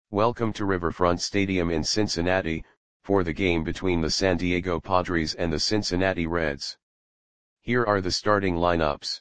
Welcome to Riverfront Stadium in Cincinnati, for the game between the San Diego Padres and the Cincinnati Reds. Here are the starting lineups.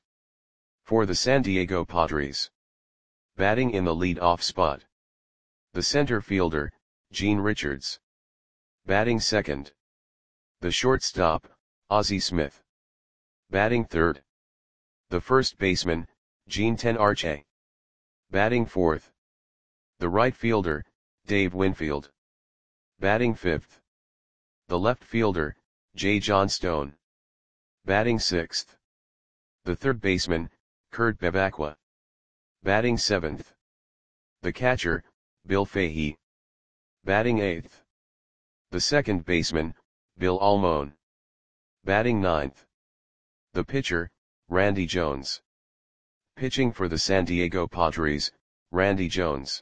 For the San Diego Padres. Batting in the lead-off spot. The center fielder, Gene Richards. Batting second. The shortstop, Ozzie Smith. Batting third. The first baseman, Gene Tenarche. Batting fourth. The right fielder, Dave Winfield. Batting fifth. The left fielder, J. Johnstone. Batting sixth. The third baseman, Kurt Bevacqua. Batting seventh. The catcher, Bill Fahey. Batting eighth. The second baseman, Bill Almon. Batting ninth. The pitcher, Randy Jones. Pitching for the San Diego Padres, Randy Jones.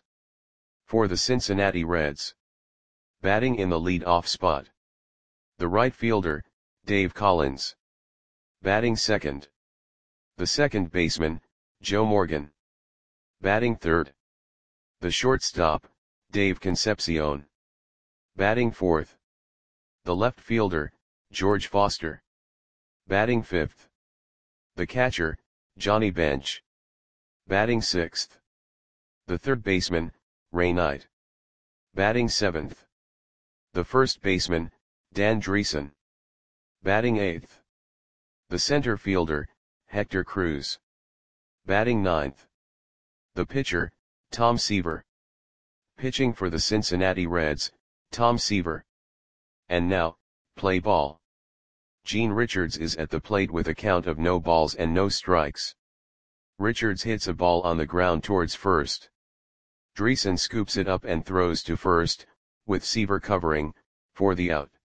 For the Cincinnati Reds. Batting in the lead-off spot. The right fielder, Dave Collins. Batting second. The second baseman, Joe Morgan. Batting third. The shortstop, Dave Concepcion. Batting fourth. The left fielder, George Foster. Batting fifth. The catcher, Johnny Bench. Batting sixth. The third baseman, Ray Knight. Batting seventh. The first baseman, Dan Dreesen. Batting eighth. The center fielder, Hector Cruz. Batting ninth. The pitcher, Tom Seaver. Pitching for the Cincinnati Reds, Tom Seaver. And now, play ball. Gene Richards is at the plate with a count of no balls and no strikes. Richards hits a ball on the ground towards first. Dreesen scoops it up and throws to first, with Seaver covering, for the out.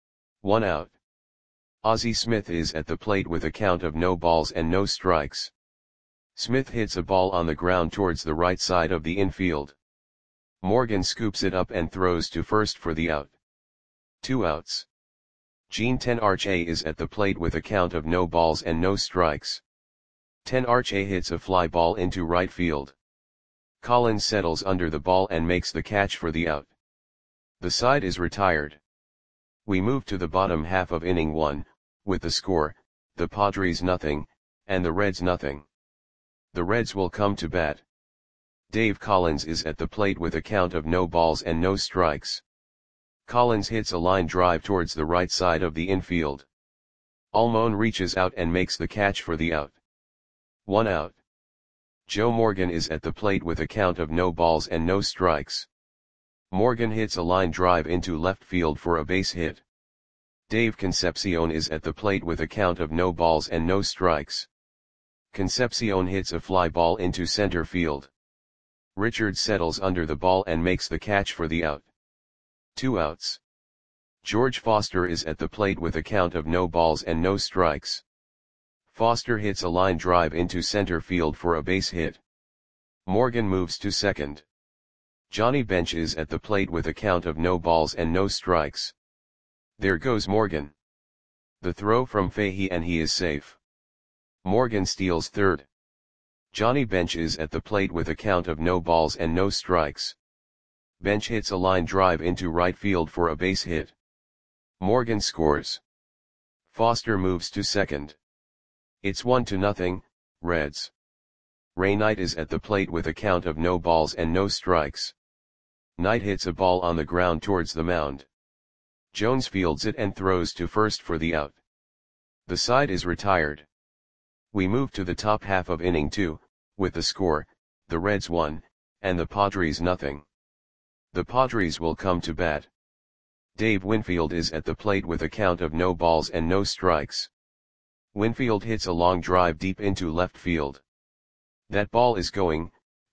1 out. Ozzie Smith is at the plate with a count of no balls and no strikes. Smith hits a ball on the ground towards the right side of the infield. Morgan scoops it up and throws to first for the out. 2 outs. Gene Tenarche is at the plate with a count of no balls and no strikes. Tenarche hits a fly ball into right field. Collins settles under the ball and makes the catch for the out. The side is retired. We move to the bottom half of inning 1, with the score, the Padres nothing, and the Reds nothing. The Reds will come to bat. Dave Collins is at the plate with a count of no balls and no strikes. Collins hits a line drive towards the right side of the infield. Almon reaches out and makes the catch for the out. 1 out. Joe Morgan is at the plate with a count of no balls and no strikes. Morgan hits a line drive into left field for a base hit. Dave Concepcion is at the plate with a count of no balls and no strikes. Concepcion hits a fly ball into center field. Richards settles under the ball and makes the catch for the out. 2 outs. George Foster is at the plate with a count of no balls and no strikes. Foster hits a line drive into center field for a base hit. Morgan moves to second. Johnny Bench is at the plate with a count of no balls and no strikes. There goes Morgan. The throw from Fahey and he is safe. Morgan steals third. Johnny Bench is at the plate with a count of no balls and no strikes. Bench hits a line drive into right field for a base hit. Morgan scores. Foster moves to second. It's 1-0, Reds. Ray Knight is at the plate with a count of no balls and no strikes. Knight hits a ball on the ground towards the mound. Jones fields it and throws to first for the out. The side is retired. We move to the top half of inning 2, with the score, the Reds 1, and the Padres nothing. The Padres will come to bat. Dave Winfield is at the plate with a count of no balls and no strikes. Winfield hits a long drive deep into left field. That ball is gone.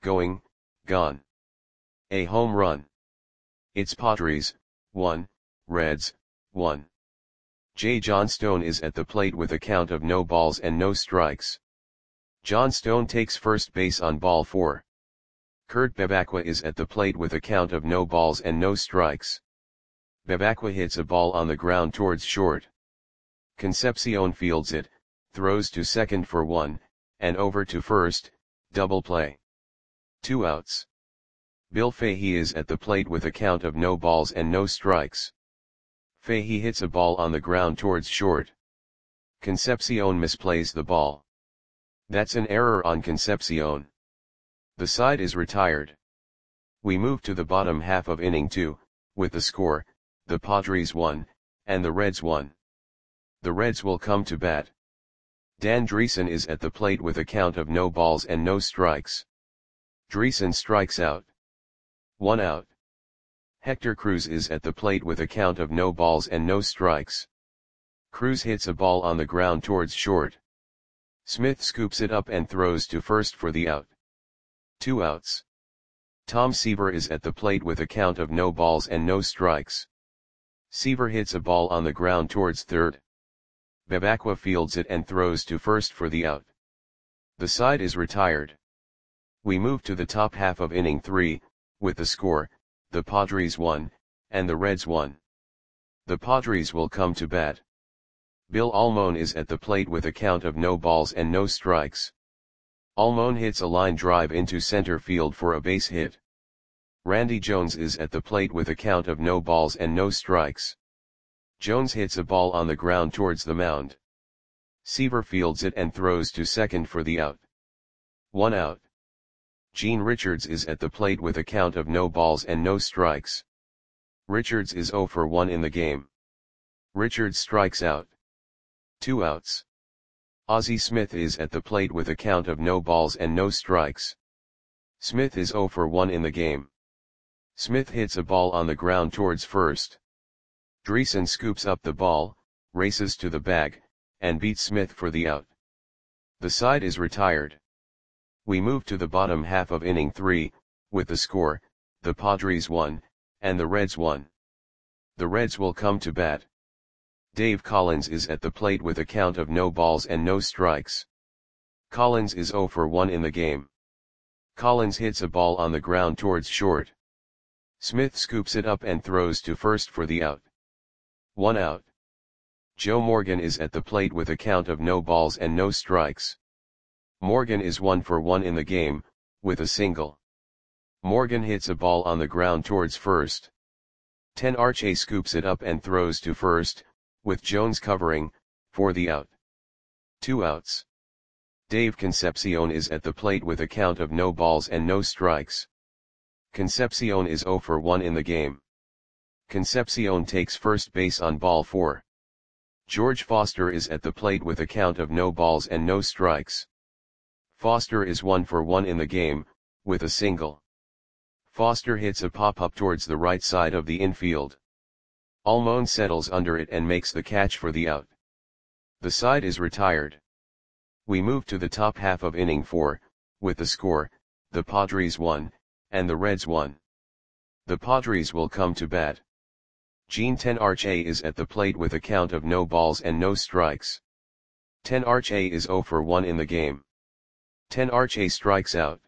A home run. It's Padres, 1, Reds, 1. J. Johnstone is at the plate with a count of no balls and no strikes. Johnstone takes first base on ball 4. Kurt Bevacqua is at the plate with a count of no balls and no strikes. Bevacqua hits a ball on the ground towards short. Concepcion fields it, throws to second for 1, and over to first, double play. 2 outs. Bill Fahey is at the plate with a count of no balls and no strikes. Fahey hits a ball on the ground towards short. Concepcion misplays the ball. That's an error on Concepcion. The side is retired. We move to the bottom half of inning 2, with the score, the Padres 1, and the Reds 1. The Reds will come to bat. Dan Driessen is at the plate with a count of no balls and no strikes. Driessen strikes out. 1 out. Hector Cruz is at the plate with a count of no balls and no strikes. Cruz hits a ball on the ground towards short. Smith scoops it up and throws to first for the out. 2 outs. Tom Seaver is at the plate with a count of no balls and no strikes. Seaver hits a ball on the ground towards third. Bebacqua fields it and throws to first for the out. The side is retired. We move to the top half of inning 3, with the score, the Padres 1, and the Reds 1. The Padres will come to bat. Bill Almon is at the plate with a count of no balls and no strikes. Almon hits a line drive into center field for a base hit. Randy Jones is at the plate with a count of no balls and no strikes. Jones hits a ball on the ground towards the mound. Seaver fields it and throws to second for the out. 1 out. Gene Richards is at the plate with a count of no balls and no strikes. Richards is 0 for 1 in the game. Richards strikes out. 2 outs. Ozzie Smith is at the plate with a count of no balls and no strikes. Smith is 0 for 1 in the game. Smith hits a ball on the ground towards first. Driessen scoops up the ball, races to the bag, and beats Smith for the out. The side is retired. We move to the bottom half of inning 3, with the score, the Padres 1, and the Reds 1. The Reds will come to bat. Dave Collins is at the plate with a count of no balls and no strikes. Collins is 0 for 1 in the game. Collins hits a ball on the ground towards short. Smith scoops it up and throws to first for the out. 1 out. Joe Morgan is at the plate with a count of no balls and no strikes. Morgan is 1 for 1 in the game, with a single. Morgan hits a ball on the ground towards first. Tenarche scoops it up and throws to first, with Jones covering, for the out. 2 outs. Dave Concepcion is at the plate with a count of no balls and no strikes. Concepcion is 0 for 1 in the game. Concepcion takes first base on ball 4. George Foster is at the plate with a count of no balls and no strikes. Foster is 1 for 1 in the game, with a single. Foster hits a pop-up towards the right side of the infield. Almon settles under it and makes the catch for the out. The side is retired. We move to the top half of inning 4, with the score, the Padres 1, and the Reds 1. The Padres will come to bat. Gene Tenarche is at the plate with a count of no balls and no strikes. Tenarche is 0 for 1 in the game. Tenarche strikes out.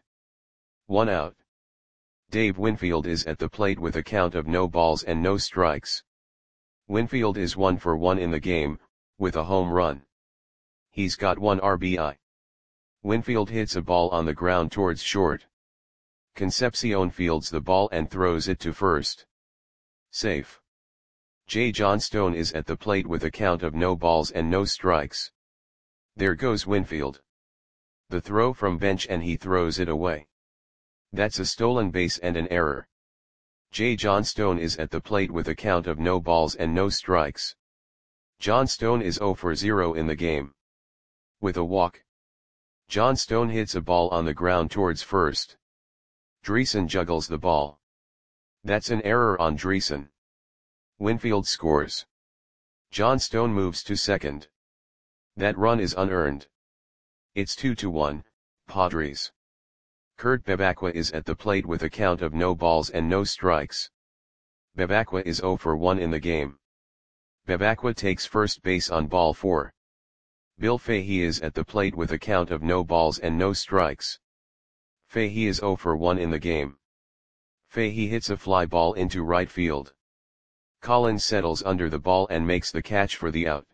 1 out. Dave Winfield is at the plate with a count of no balls and no strikes. Winfield is 1 for 1 in the game, with a home run. He's got 1 RBI. Winfield hits a ball on the ground towards short. Concepcion fields the ball and throws it to first. Safe. Jay Johnstone is at the plate with a count of no balls and no strikes. There goes Winfield. The throw from bench and he throws it away. That's a stolen base and an error. Jay Johnstone is at the plate with a count of no balls and no strikes. Johnstone is 0 for 0 in the game. With a walk. Johnstone hits a ball on the ground towards first. Driessen juggles the ball. That's an error on Driessen. Winfield scores. Johnstone moves to second. That run is unearned. It's 2-1, Padres. Kurt Bebacqua is at the plate with a count of no balls and no strikes. Bebacqua is 0 for 1 in the game. Bebacqua takes first base on ball 4. Bill Fahey is at the plate with a count of no balls and no strikes. Fahey is 0 for 1 in the game. Fahey hits a fly ball into right field. Collins settles under the ball and makes the catch for the out.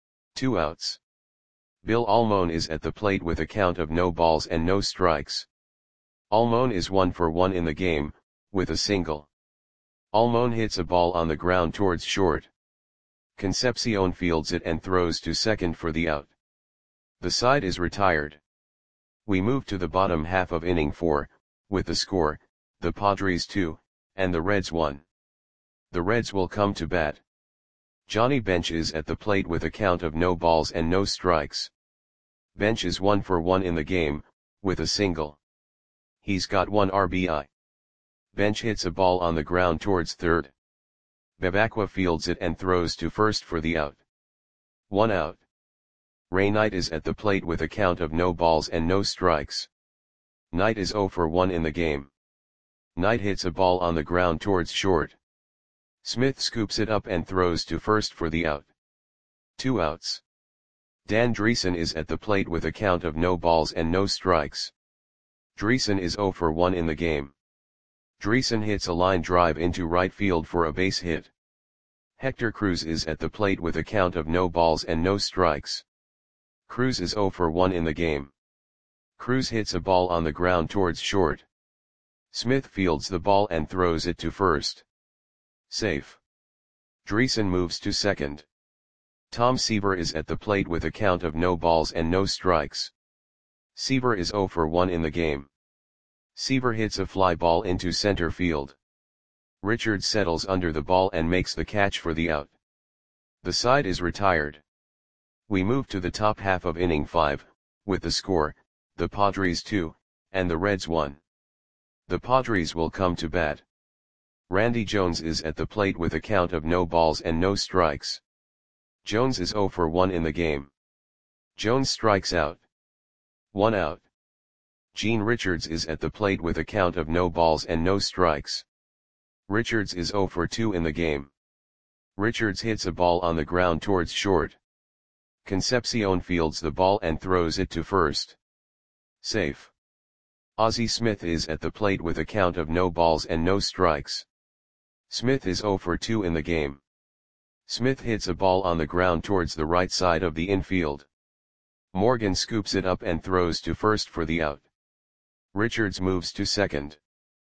2 outs. Bill Almon is at the plate with a count of no balls and no strikes. Almon is 1 for 1 in the game, with a single. Almon hits a ball on the ground towards short. Concepcion fields it and throws to second for the out. The side is retired. We move to the bottom half of inning 4, with the score, the Padres 2, and the Reds 1. The Reds will come to bat. Johnny Bench is at the plate with a count of no balls and no strikes. Bench is 1 for 1 in the game, with a single. He's got 1 RBI. Bench hits a ball on the ground towards third. Bebacqua fields it and throws to first for the out. 1 out. Ray Knight is at the plate with a count of no balls and no strikes. Knight is 0 for 1 in the game. Knight hits a ball on the ground towards short. Smith scoops it up and throws to first for the out. 2 outs. Dan Dreesen is at the plate with a count of no balls and no strikes. Dreesen is 0 for 1 in the game. Dreesen hits a line drive into right field for a base hit. Hector Cruz is at the plate with a count of no balls and no strikes. Cruz is 0 for 1 in the game. Cruz hits a ball on the ground towards short. Smith fields the ball and throws it to first. Safe. Dreesen moves to second. Tom Seaver is at the plate with a count of no balls and no strikes. Seaver is 0 for 1 in the game. Seaver hits a fly ball into center field. Richards settles under the ball and makes the catch for the out. The side is retired. We move to the top half of inning 5, with the score, the Padres 2, and the Reds 1. The Padres will come to bat. Randy Jones is at the plate with a count of no balls and no strikes. Jones is 0 for 1 in the game. Jones strikes out. 1 out. Gene Richards is at the plate with a count of no balls and no strikes. Richards is 0 for 2 in the game. Richards hits a ball on the ground towards short. Concepcion fields the ball and throws it to first. Safe. Ozzie Smith is at the plate with a count of no balls and no strikes. Smith is 0 for 2 in the game. Smith hits a ball on the ground towards the right side of the infield. Morgan scoops it up and throws to first for the out. Richards moves to second.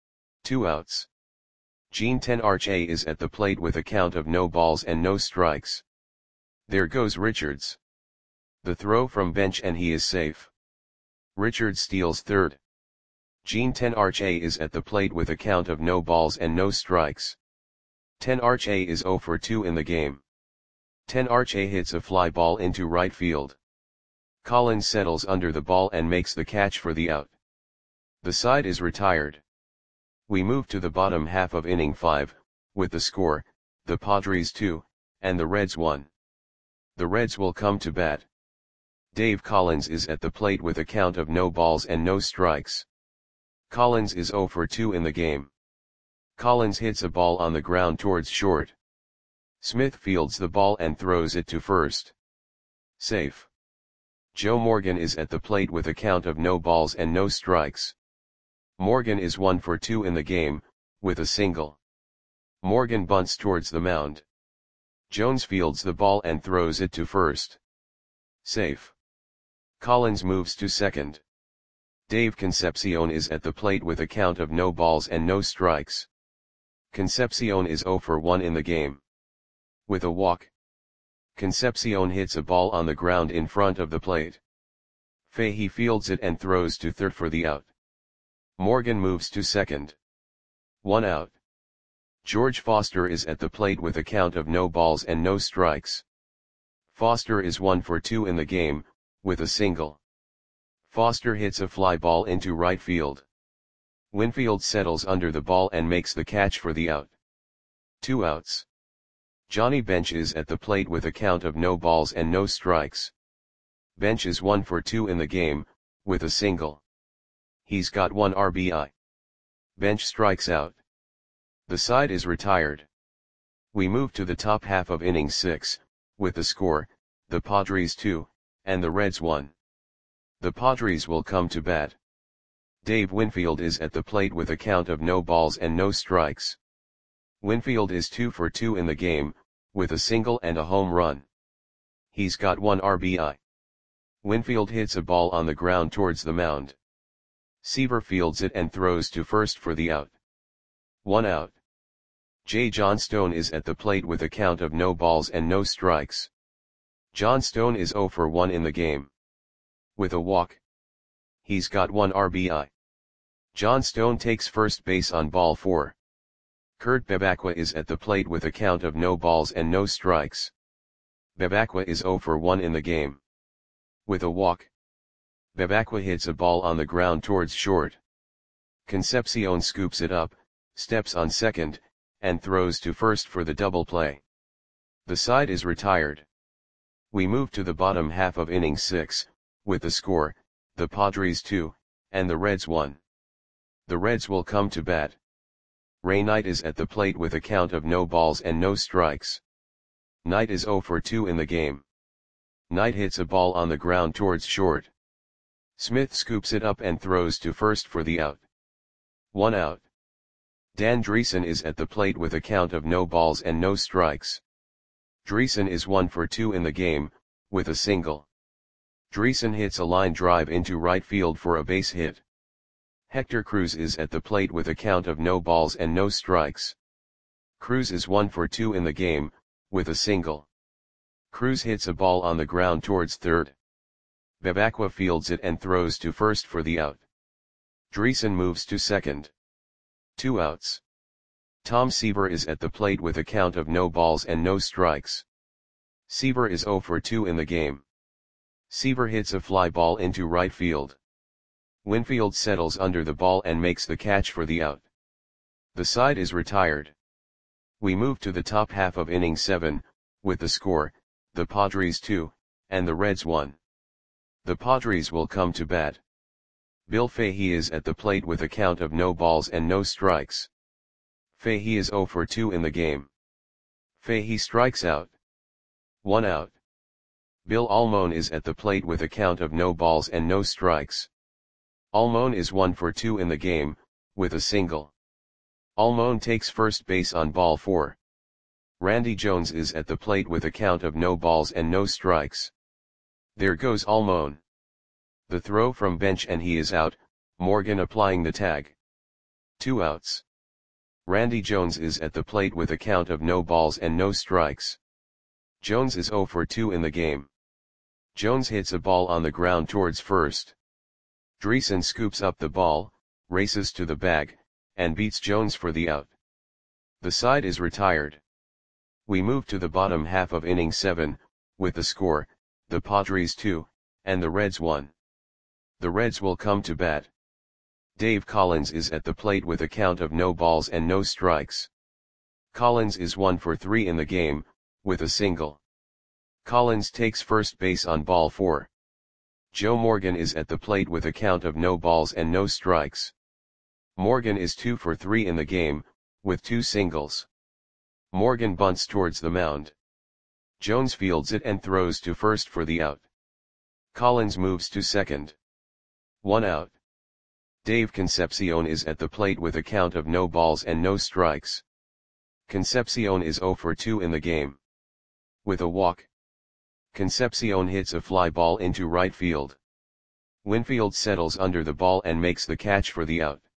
2 outs. Gene Tenarche is at the plate with a count of no balls and no strikes. There goes Richards. The throw from Bench and he is safe. Richards steals third. Gene Tenarche is at the plate with a count of no balls and no strikes. Tenarche is 0 for 2 in the game. Tenarche hits a fly ball into right field. Collins settles under the ball and makes the catch for the out. The side is retired. We move to the bottom half of inning 5, with the score, the Padres 2, and the Reds 1. The Reds will come to bat. Dave Collins is at the plate with a count of no balls and no strikes. Collins is 0 for 2 in the game. Collins hits a ball on the ground towards short. Smith fields the ball and throws it to first. Safe. Joe Morgan is at the plate with a count of no balls and no strikes. Morgan is 1 for 2 in the game, with a single. Morgan bunts towards the mound. Jones fields the ball and throws it to first. Safe. Collins moves to second. Dave Concepcion is at the plate with a count of no balls and no strikes. Concepcion is 0 for 1 in the game. With a walk. Concepcion hits a ball on the ground in front of the plate. Fahey fields it and throws to third for the out. Morgan moves to second. 1 out. George Foster is at the plate with a count of no balls and no strikes. Foster is 1 for 2 in the game, with a single. Foster hits a fly ball into right field. Winfield settles under the ball and makes the catch for the out. 2 outs. Johnny Bench is at the plate with a count of no balls and no strikes. Bench is 1 for 2 in the game, with a single. He's got 1 RBI. Bench strikes out. The side is retired. We move to the top half of inning 6, with the score, the Padres 2, and the Reds 1. The Padres will come to bat. Dave Winfield is at the plate with a count of no balls and no strikes. Winfield is 2 for 2 in the game, with a single and a home run. He's got 1 RBI. Winfield hits a ball on the ground towards the mound. Seaver fields it and throws to first for the out. 1 out. J. Johnstone is at the plate with a count of no balls and no strikes. Johnstone is 0 for 1 in the game. With a walk. He's got 1 RBI. Johnstone takes first base on ball 4. Kurt Bevacqua is at the plate with a count of no balls and no strikes. Bevacqua is 0 for 1 in the game. With a walk. Bevacqua hits a ball on the ground towards short. Concepcion scoops it up, steps on second, and throws to first for the double play. The side is retired. We move to the bottom half of inning 6, with the score, the Padres 2, and the Reds 1. The Reds will come to bat. Ray Knight is at the plate with a count of no balls and no strikes. Knight is 0 for 2 in the game. Knight hits a ball on the ground towards short. Smith scoops it up and throws to first for the out. 1 out. Dan Dreesen is at the plate with a count of no balls and no strikes. Dreesen is 1 for 2 in the game, with a single. Dreesen hits a line drive into right field for a base hit. Hector Cruz is at the plate with a count of no balls and no strikes. Cruz is 1 for 2 in the game, with a single. Cruz hits a ball on the ground towards third. Bevacqua fields it and throws to first for the out. Dreesen moves to second. 2 outs. Tom Seaver is at the plate with a count of no balls and no strikes. Seaver is 0 for 2 in the game. Seaver hits a fly ball into right field. Winfield settles under the ball and makes the catch for the out. The side is retired. We move to the top half of inning 7, with the score, the Padres 2, and the Reds 1. The Padres will come to bat. Bill Fahey is at the plate with a count of no balls and no strikes. Fahey is 0 for 2 in the game. Fahey strikes out. 1 out. Bill Almon is at the plate with a count of no balls and no strikes. Almon is 1 for 2 in the game, with a single. Almon takes first base on ball 4. Randy Jones is at the plate with a count of no balls and no strikes. There goes Almon. The throw from bench and he is out, Morgan applying the tag. 2 outs. Randy Jones is at the plate with a count of no balls and no strikes. Jones is 0 for 2 in the game. Jones hits a ball on the ground towards first. Dreesen scoops up the ball, races to the bag, and beats Jones for the out. The side is retired. We move to the bottom half of inning 7, with the score, the Padres 2, and the Reds 1. The Reds will come to bat. Dave Collins is at the plate with a count of no balls and no strikes. Collins is 1 for 3 in the game, with a single. Collins takes first base on ball 4. Joe Morgan is at the plate with a count of no balls and no strikes. Morgan is 2 for 3 in the game, with 2 singles. Morgan bunts towards the mound. Jones fields it and throws to first for the out. Collins moves to second. 1 out. Dave Concepcion is at the plate with a count of no balls and no strikes. Concepcion is 0 for 2 in the game. With a walk. Concepcion hits a fly ball into right field. Winfield settles under the ball and makes the catch for the out.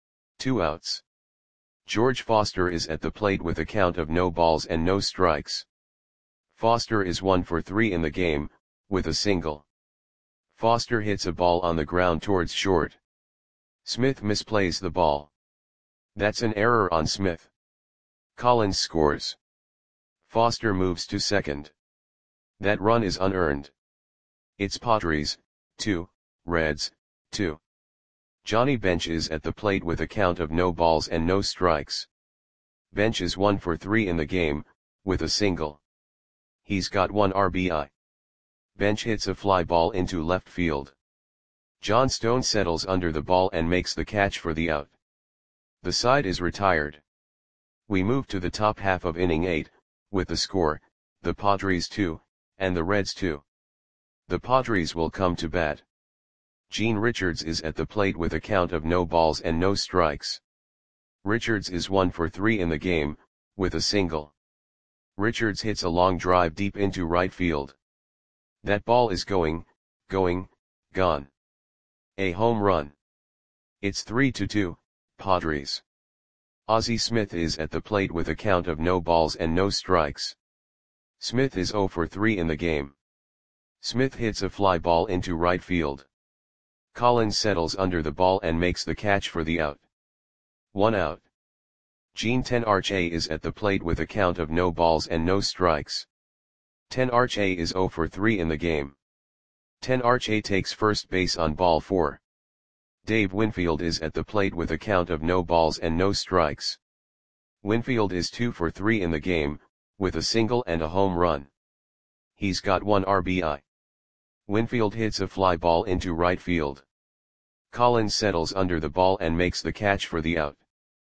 2 outs. George Foster is at the plate with a count of no balls and no strikes. Foster is 1 for 3 in the game, with a single. Foster hits a ball on the ground towards short. Smith misplays the ball. That's an error on Smith. Collins scores. Foster moves to second. That run is unearned. It's Padres, 2, Reds, 2. Johnny Bench is at the plate with a count of no balls and no strikes. Bench is 1 for 3 in the game, with a single. He's got 1 RBI. Bench hits a fly ball into left field. Johnstone settles under the ball and makes the catch for the out. The side is retired. We move to the top half of inning 8, with the score, the Padres 2, and the Reds 2. The Padres will come to bat. Gene Richards is at the plate with a count of no balls and no strikes. Richards is 1 for 3 in the game, with a single. Richards hits a long drive deep into right field. That ball is gone. A home run. It's 3-2, Padres. Ozzie Smith is at the plate with a count of no balls and no strikes. Smith is 0 for 3 in the game. Smith hits a fly ball into right field. Collins settles under the ball and makes the catch for the out. 1 out. Gene Tenarche is at the plate with a count of no balls and no strikes. Tenarche is 0 for 3 in the game. Tenarche takes first base on ball 4. Dave Winfield is at the plate with a count of no balls and no strikes. Winfield is 2 for 3 in the game, with a single and a home run. He's got 1 RBI. Winfield hits a fly ball into right field. Collins settles under the ball and makes the catch for the out.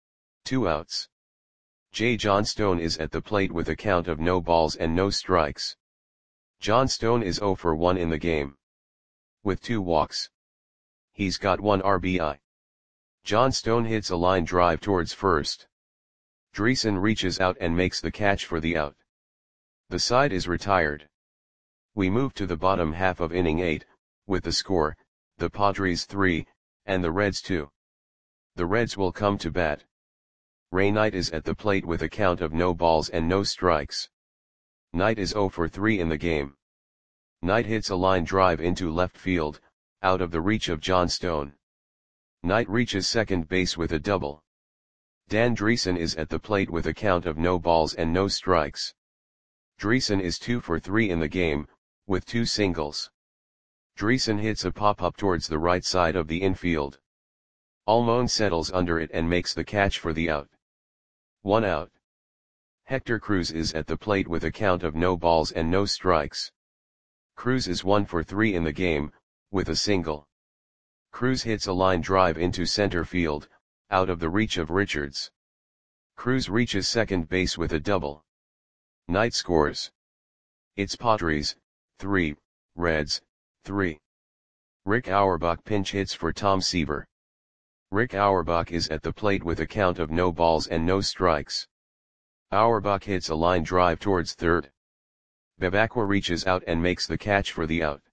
2 outs. Jay Johnstone is at the plate with a count of no balls and no strikes. Johnstone is 0 for 1 in the game. With 2 walks. He's got 1 RBI. Johnstone hits a line drive towards first. Dreesen reaches out and makes the catch for the out. The side is retired. We move to the bottom half of inning 8, with the score, the Padres 3, and the Reds 2. The Reds will come to bat. Ray Knight is at the plate with a count of no balls and no strikes. Knight is 0 for 3 in the game. Knight hits a line drive into left field, out of the reach of Johnstone. Knight reaches second base with a double. Dan Dreesen is at the plate with a count of no balls and no strikes. Dreesen is 2 for 3 in the game, with 2 singles. Dreesen hits a pop-up towards the right side of the infield. Almon settles under it and makes the catch for the out. 1 out. Hector Cruz is at the plate with a count of no balls and no strikes. Cruz is 1 for 3 in the game, with a single. Cruz hits a line drive into center field, out of the reach of Richards. Cruz reaches second base with a double. Knight scores. It's Padres 3, Reds 3. Rick Auerbach pinch hits for Tom Seaver. Rick Auerbach is at the plate with a count of no balls and no strikes. Auerbach hits a line drive towards third. Bebacqua reaches out and makes the catch for the out.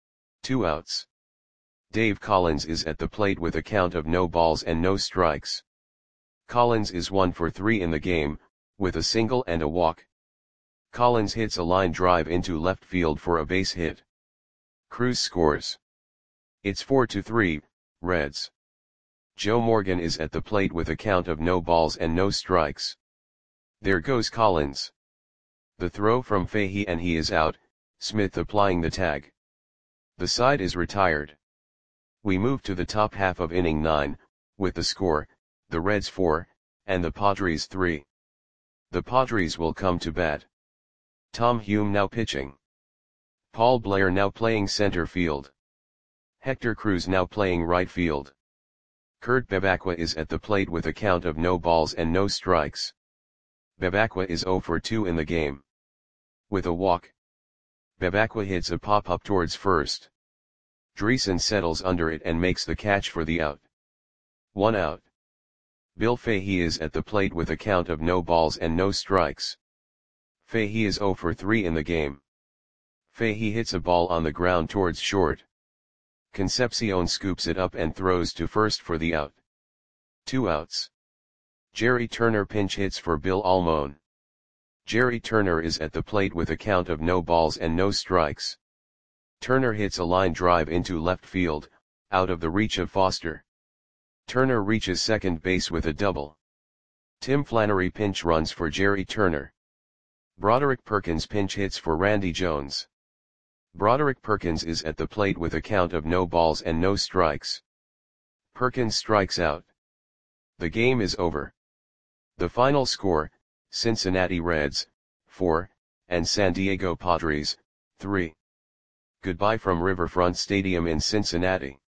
2 outs. Dave Collins is at the plate with a count of no balls and no strikes. Collins is 1 for 3 in the game, with a single and a walk. Collins hits a line drive into left field for a base hit. Cruz scores. It's 4-3, Reds. Joe Morgan is at the plate with a count of no balls and no strikes. There goes Collins. The throw from Fahey and he is out, Smith applying the tag. The side is retired. We move to the top half of inning 9, with the score, the Reds 4, and the Padres 3. The Padres will come to bat. Tom Hume now pitching. Paul Blair now playing center field. Hector Cruz now playing right field. Kurt Bebacqua is at the plate with a count of no balls and no strikes. Bebacqua is 0 for 2 in the game. With a walk. Bebacqua hits a pop-up towards first. Dreesen settles under it and makes the catch for the out. 1 out. Bill Fahey is at the plate with a count of no balls and no strikes. Fahey is 0 for 3 in the game. Fahey hits a ball on the ground towards short. Concepcion scoops it up and throws to first for the out. 2 outs. Jerry Turner pinch hits for Bill Almon. Jerry Turner is at the plate with a count of no balls and no strikes. Turner hits a line drive into left field, out of the reach of Foster. Turner reaches second base with a double. Tim Flannery pinch runs for Jerry Turner. Broderick Perkins pinch hits for Randy Jones. Broderick Perkins is at the plate with a count of no balls and no strikes. Perkins strikes out. The game is over. The final score, Cincinnati Reds, 4, and San Diego Padres, 3. Goodbye from Riverfront Stadium in Cincinnati.